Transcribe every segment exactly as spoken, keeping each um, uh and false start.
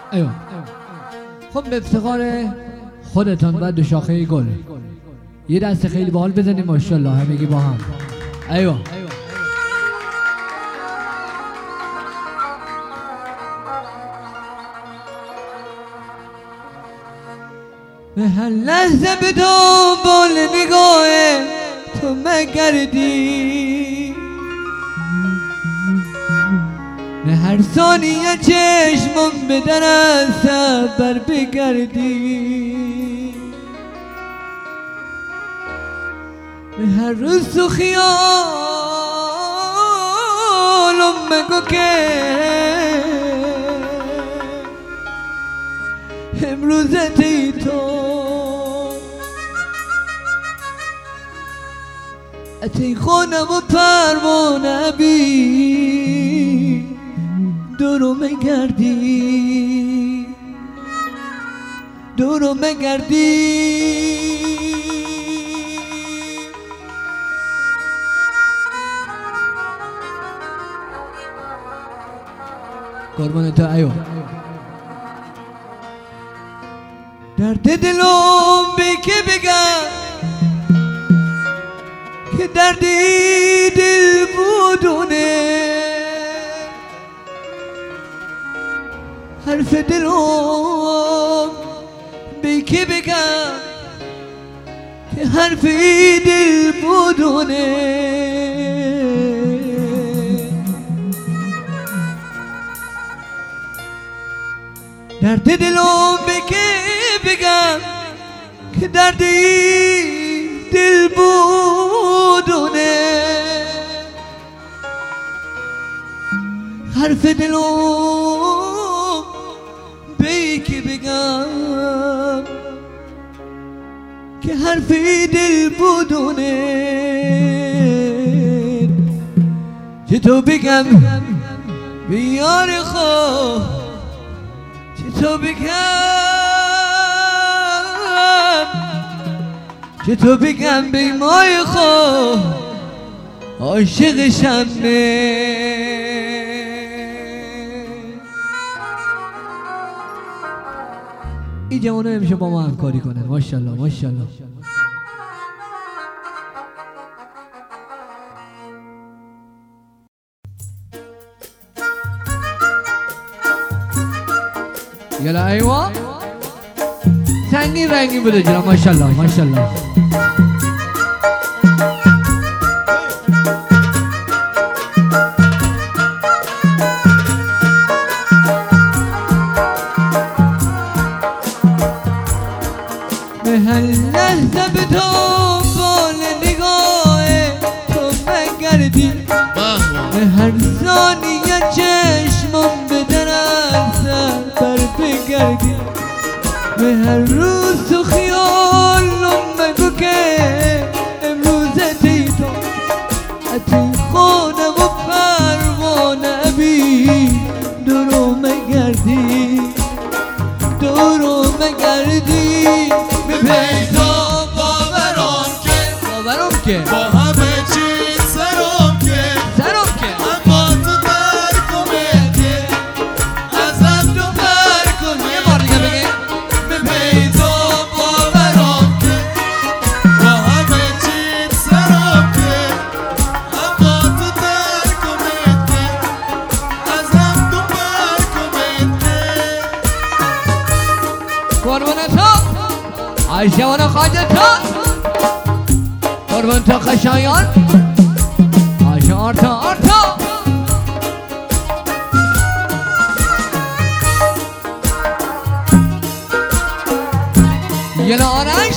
ایوه. خب به افتخار خودتان و دو شاخه گل یه دست خیلی باحال بزنیم ماشاءالله همگی با هم. ایوه. به هر لحظه به دنبال نگاه تو مگردی، به هر ثانیه چشمم به در از بر بگردی، به هر روز تو خیالم مگو که امروزت ای تو اتی خونم و پروانه بی دورو مگردی دورو مگردی. قربان تو. ایو. درد دلم به که بگم که دردی دل بودونه، حرف دلم به که بگم که حرف دل بودونه، درد دلم به که بگم که دردی دل بودونه، حرف دلم به که بگم که حرف دل بودونه، چه تو بگم بیار خود، چه تو بگم چه تو بگم به مای خود عاشقشمه. این جوانه همیشه با ما همکاری کنن ماشاءالله ماشاءالله. یلا ایوا سنگین رنگین بوده جناب ماشاءالله ماشاءالله. به هر لحظه به دنبال نگاه تو مگردی، به هر ثانیه چشمم به در از بر بگردی، به هر روز تو خیالم مگو که امروزت ای تو اتی خونم و پروانه بی دورو مگردی دورو مگردی. به پیدا باورم که باورم که با همه چیز سرم که سرم که اما تو ترکمه که ازم تو پر کنه. یه بار دیگه بگه. به پیدا باورم که با همه چیز سرم که اما تو ترکمه که ازم تو پر کنه. قربان تو عایشه و خواجه تو، قربان تو خشایان عایشه آرتا آرتا. یلا آرش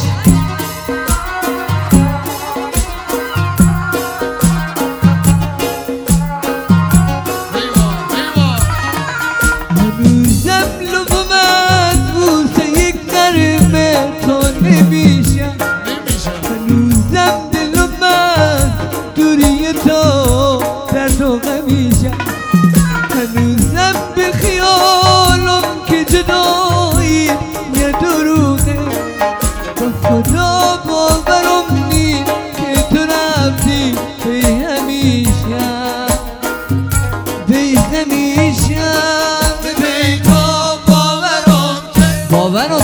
هنوزم لبومت بوسه یک نرمه تو نمیشم، هنوزم دلم من دوری تو در تو غمیشم، هنوزم به خیالم که جدایی یه دروغه، تو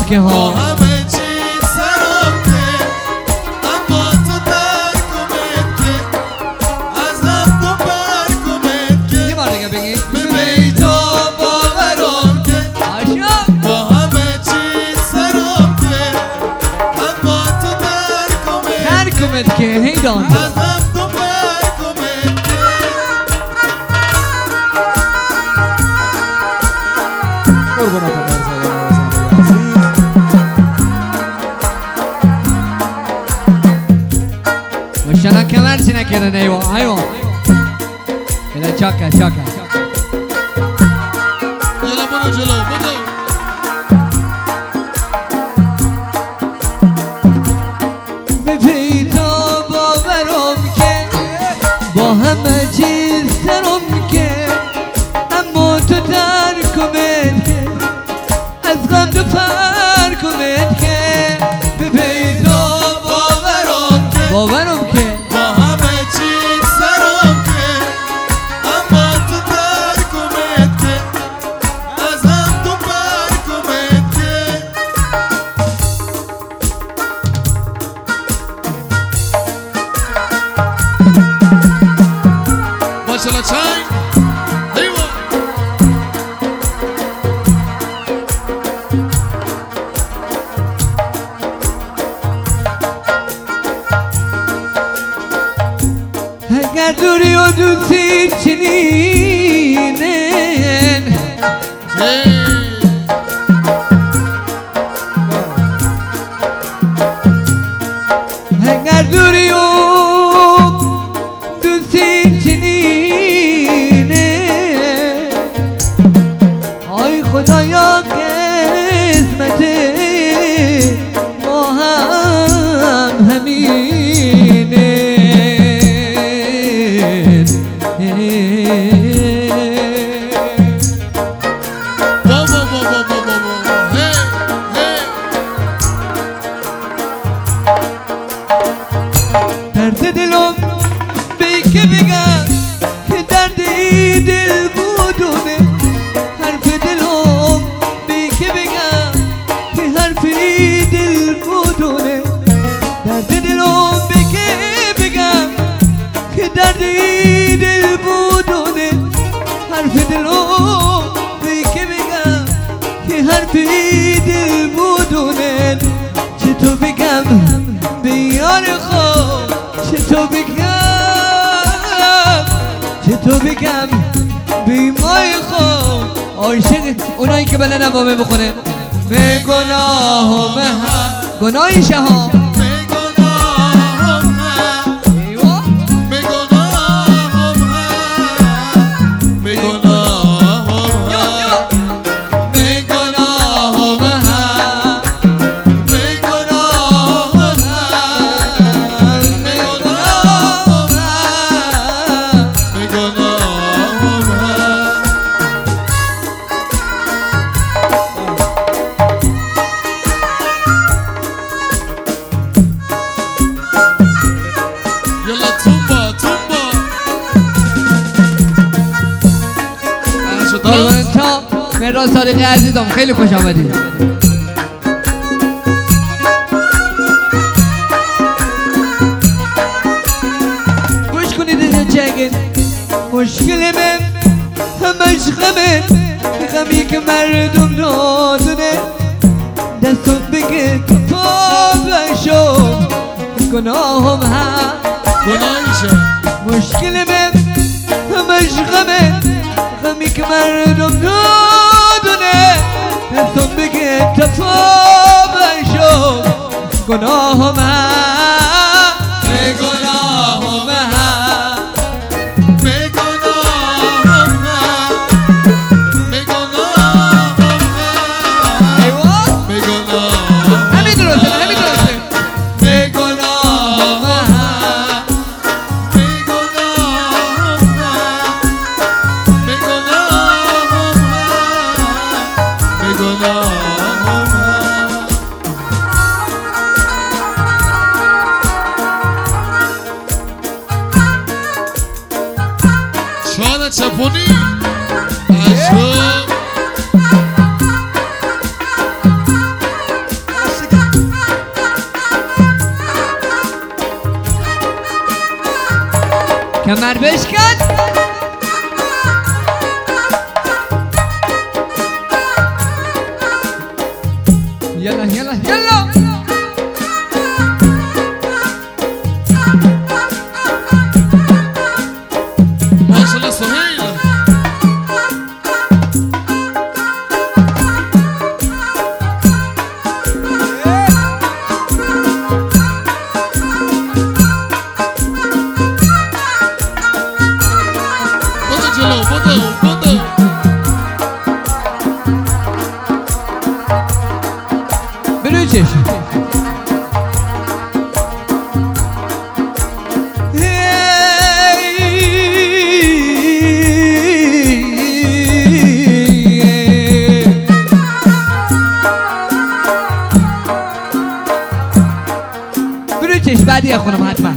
که ها همه چیز سرم که اما تو ترکمت که ازم تو برکمت که یه بار دیگه بگی به بیتا باورم که با همه چیز سرم که اما تو ترکمت ترکمت که هیدان ازم تو برکمت که قربونت برم مشانا کمر چی نکردن ایوان ایوان کده چاکه چاکه یلا برو جلو برو به پیدا باورم که با همه چیز سرم که اما تو ترکمت که از غم تو فرکمت که به پیدا باورم که باورم که با همه چیز سرم که اما تو ترکمت که ازم تو برکمت که ماشالله چنگ ایوان اگر دوری و دوستی چنینن اگر دوری و دوستی چنینه آی خدایا قسمت ما هم همینه بابا بابا بابا هی هی درد دلم بی که بگم که درد دل بودونه حرف دلم بی که بگم که حرف دل بودونه درد دلم بی که بگم که درد دل بودونه حرف دلم بی که بگم که حرف دل بودونه چطور بگم به یار خود چطور بگم چطور بگم بیمای خود عاشق اونایی که بلدن نوامه بخونه به گناه و به هم گناهی شهام به گناهم هم ایوه به گناهم هم به گناهم یا هم یا به گناه و به هم به گناهم هم به گناه و به هم به گناهم هم یلا تومبا تومبا قربان تا مهران صادقی عزیزم خیلی خوش آمدید گوش کنید اینو چگه مشکل من همش غمه غمی که مردم ندونه دستم بگه پا بشو گناهم هم گناهیشه مشکل من همش غمه غمی که مردم ندونه دستم بگه تفا بشو گناهم هم به گناهم هم به گناهم هم به گناهم هم ایوه به گناهم همین درسته همین درسته به گناهم هم به گناهم هم به گناهم هم به گناهم هم شاید چپونی عجب کمر بشکن یلا یلا یلا ماشاءالله سهیل بودو جلو بودو بودو برو چشم برو چشم بعدی خونم حتما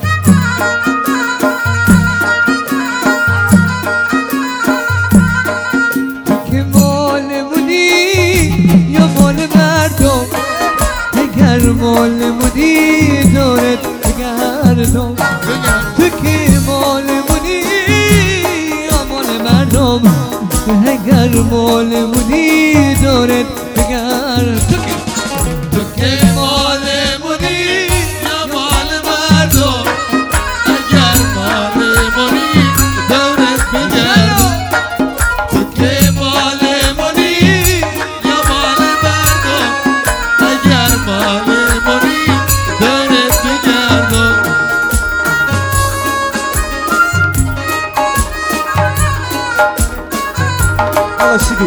که مالمونی یا مال مردم اگر مالمونی دورت بگردم تو که مالمونی یا مال مردم اگر مالمونی دورت بگردم تو که تو که مالمونی یا مال مردم اگر مالمونی دورت بگردم تو که مالمونی یا مال مردم اگر مالمونی دورت بگردم آقا شیدی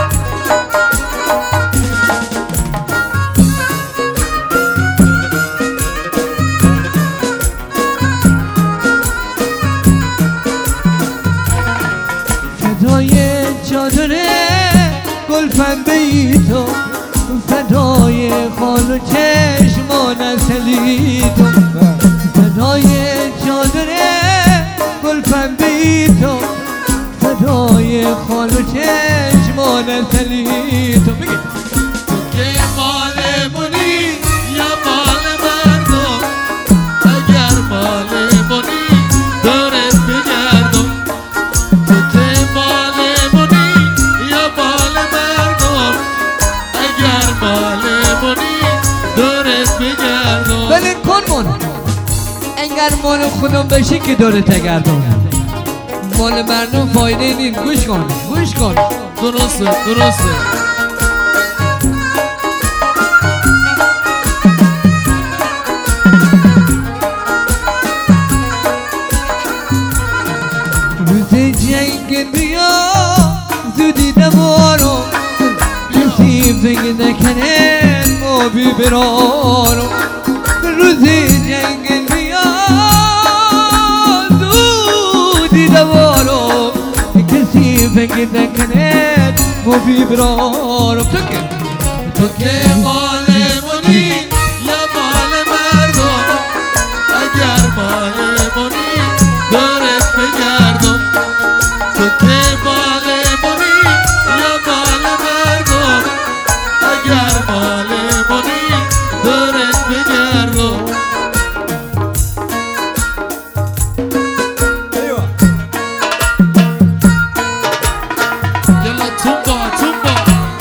فدای چادر گلفنبه تو فدای خال و چشمان اصلی تو فدای چادر گلفنبه تو فدای خال و چشمان اصلی تو بگید تو که مالمونی یا مال مردم اگر مالمونی دورت بگردم تو که مالمونی یا مال مردم اگر مالمونی دورت بگردم ولی کن من انگر مال خودم بشی که دورت گردم مال مردم فایده نیست گوش کن گوش کن درسته درسته روز جنگ بیا زودی دوارو کسی فکر نکنه ما بی برارو روز جنگ بیا زودی دوارو کسی فکر نکنه ما بی برارو تو که تو که مالمونی یا مال مردم اگر مالمونی دورت بگردم تو که مالمونی یا مال مردم اگر مالمونی دورت بگردم ایوه یلا تومبا تومبا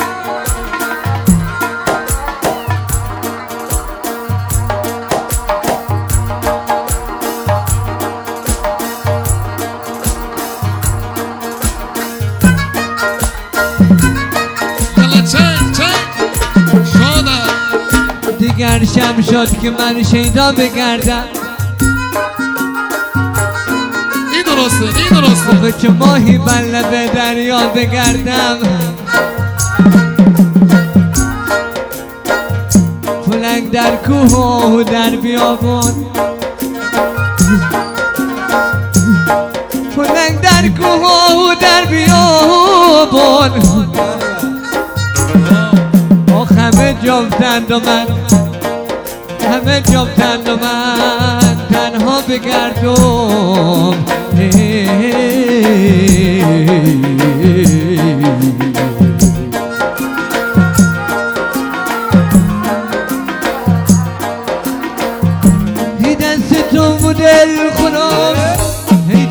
یلا چنگ چنگ شادم دیگر شم شد که من شیدا بگردم این درسته این درسته به چه ماهی بله به دریا بگردم فلنگ در کوه و در بیابان فلنگ در کوه و در بیابان آخ همه جفتند و من همه جفتند و من تنها بگردم دی دست تو و دل خونم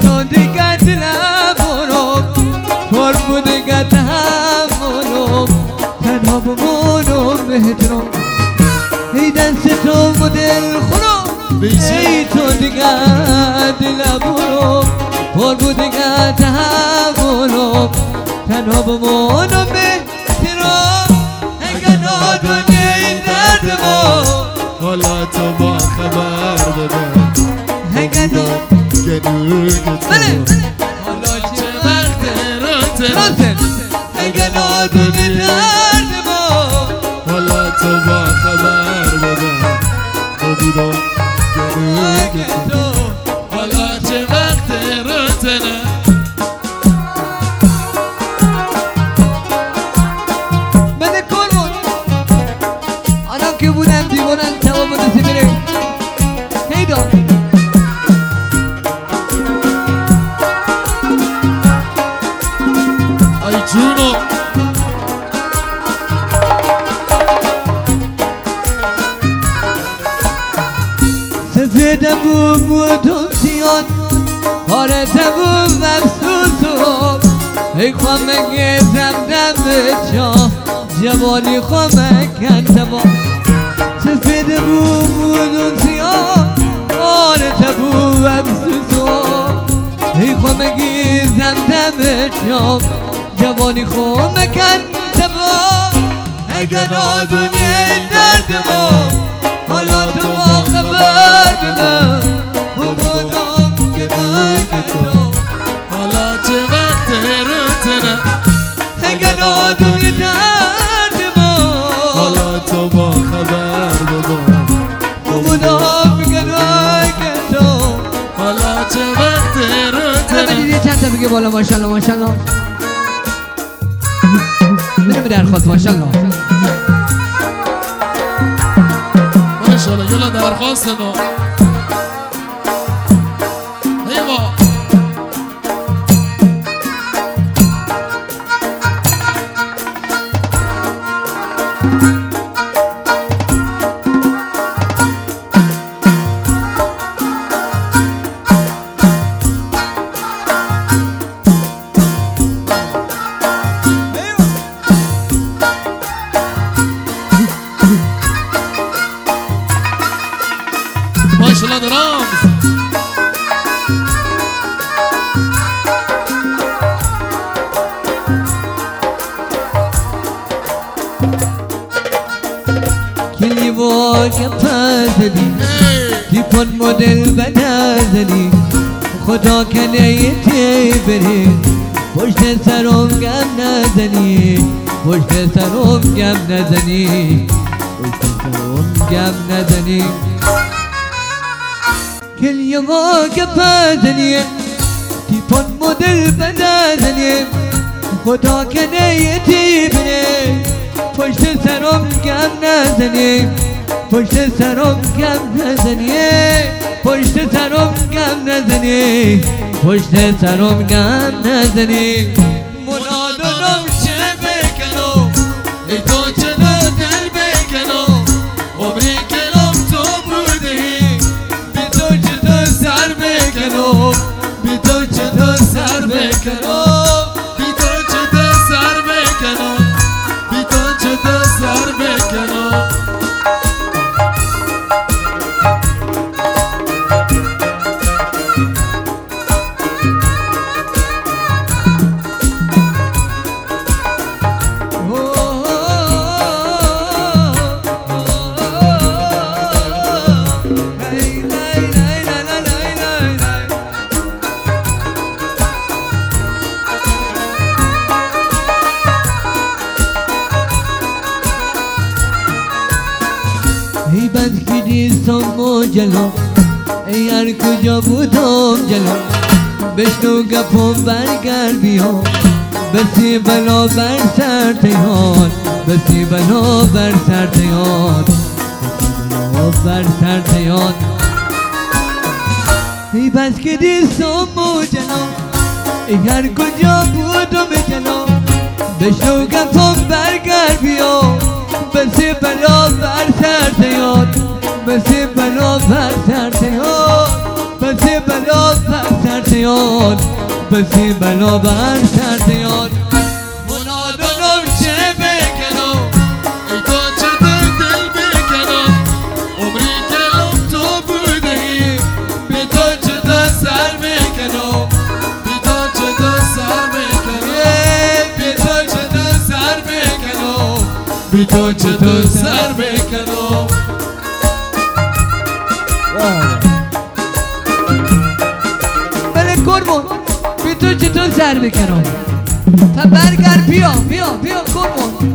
دست تو مدل خونو ای تو دیگر دل برو پر بود دیگر تحولو تنها بمونم بهترام اگر نادونی درد ما حالا تو با خبر بده اگر گلوگت بله حالا چه وقت راتن راسن اگر نادونی درد ما حالا تو با خبر بده خودیدو گلوگت تو حالا چه وقت راتنه بده کرمون آنم که بودم دیوانم تمام بده میره هیدا ای جونو سفیدم بود بودم سیان حالتم بود مفسوسم ای خواه مگیزم دم به جا جوانی خواه مکن تبا سفیدم بود بودم سیان حالتم بود مفسوسم ای خواه مگیزم دم به جا جوانی خواه مکن تبا اگر نادونی درد ما حالا تو با خبر بده بودم که نگه حالا چه وقت راتنه اگر نادونی درد ما حالا تو با خبر بده بودم که نگه تو حالا چه وقت حالا راتنه بدید چند تا بگه بالا ماشالله ماشالله بریم درخواست ماشالله ماشاءالله یلا درخواست نو ایوا ماشاءالله درامز کلی واقع پزدی دیپون مدل بدازدی خدا کنه تی بری پشت سرم گم نزنی پشت سرم گم نزنی پشت سرم گم نزنی کلی واقع پزدی دیپون مدل بدازدی خدا کنه تی بری پشت سرم گم نزنی پشت سرم گم نزنی پشت سرم گم نزنی پشت سرم گم نزنی منادنم چه بکنم ای تو چه دل بکنم عمری کنم تو بودی بی تو چه تو سر بکنم بی تو چه تو سر بکنم بی تو چه ده سر بکنم بی تو چه ده سر بکنم ای بد که نیستم و جلا ای هر کجا بودم جلا بشنو گپم برگر بیا بسی بلا بر سر تیهان بسی بلا بر سر تیهان بسی بلا بر سر تیهان ای بد که نیستم و جلا ای هر کجا بودم جلا بشنو گپم برگر بیا بسی بلا بر سر تیهان بسی بلا بر سر تیهان بسی بلا بر سر تیهان بسی بلا بر سر تیهان منادنم چه بکنم ای تو چه ده دل بکنم تو چطور سر بکنم بله قربون بی تو چطور سر بکنم تا برگرد بیا بیا بیا قربون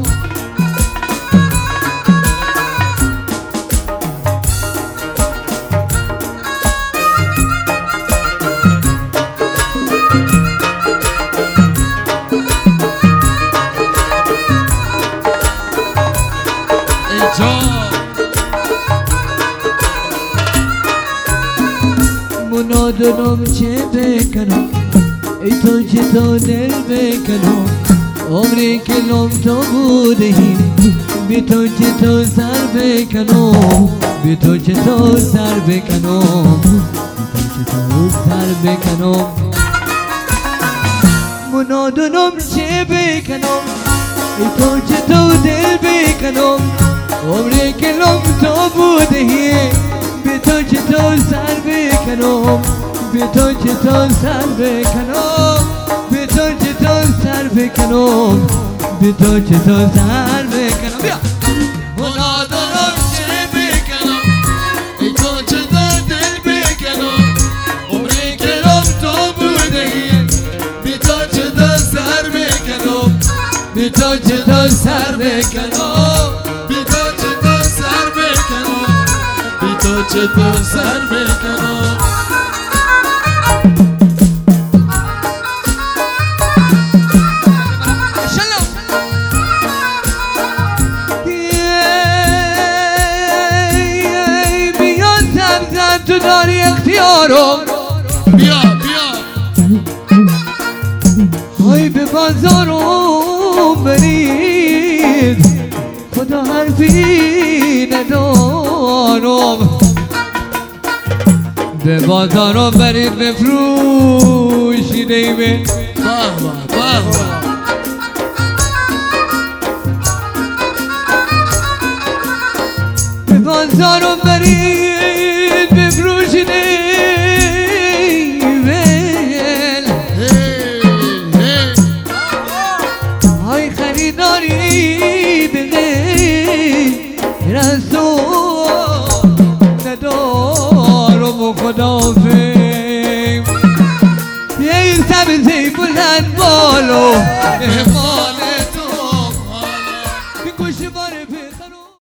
منادنم چه بکنم ای تو چطور دل بکنم عمری که لام تو بودهی بی تو چطور سر بکنم بی تو چطور سر بکنم بی تو چطور سر بکنم منادنم چه بکنم ای تو چطور دل بکنم عمری که لام تو بودهی بی تو چطور سر بکنم بی تو چطور سر بکنم بی تو چطور سر بکنم بی تو چطور سر بکنم بیا منادنم چه بکنم ای تو چطور دل بکنم عمری که لام تو بودهی بی تو چطور سر بکنم بی تو چطور سر بکنم بی تو چطور سر بکنم بی تو چطور سر بکنم تو داری اختیارم بیا بیا ای به بازارم برید خدا حرفی ندارم به بازارم برید بفروشید من بابا بابا به بازارم برید بفروشید های خریداری بده رسول ندارم و خدا فهم یه سبزی بلند بالو